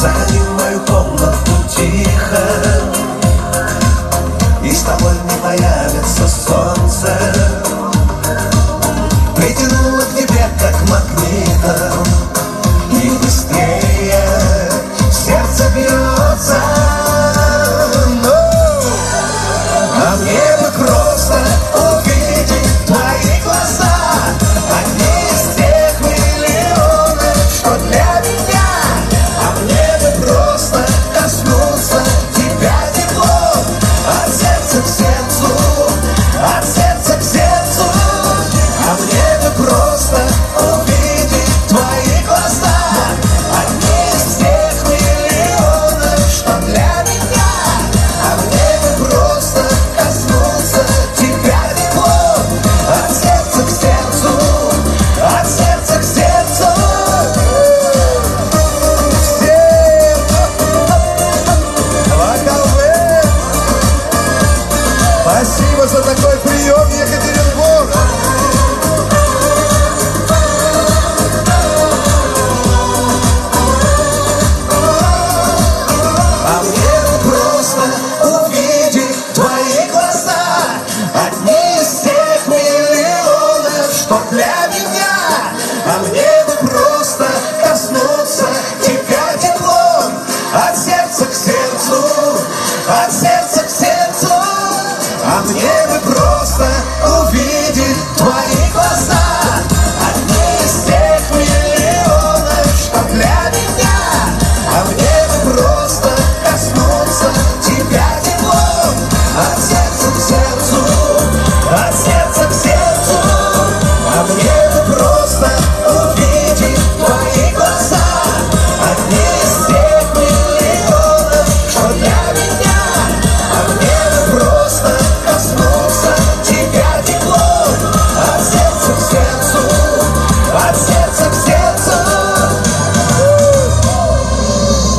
Заходи в мою комнату тихо, и с тобой не появится солнце. Притянуло к тебе как магнитом, и быстрее сердце бьется. А мне бы просто увидеть твои глаза, одни из тех миллионов, что для меня. А мне бы просто коснуться тебя теплом, от сердца к сердцу, от сердца к сердцу. А мне бы просто увидеть твои глаза, одни из тех миллионов, что для меня. А мне бы просто коснуться тебя теплом, от сердца к сердцу, от сердца к сердцу. Спасибо за такой прием, Екатеринбург! А мне бы просто увидеть твои глаза, одни из тех миллионов, что для меня. А мне бы просто коснуться тебя теплом, от сердца к сердцу, от сердца